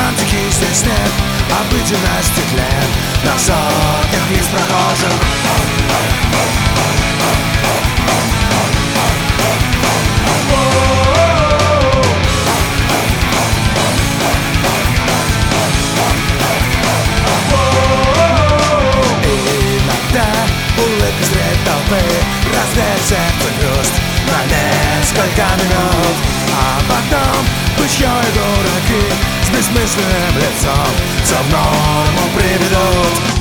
антикий снег, обыденность и тлен на сотнях лиц прохожих. Улыбка средь толпы разбег сердце грусть на несколько минут, а потом пущёй дураки с бессмысленным лицом все в норму приведут.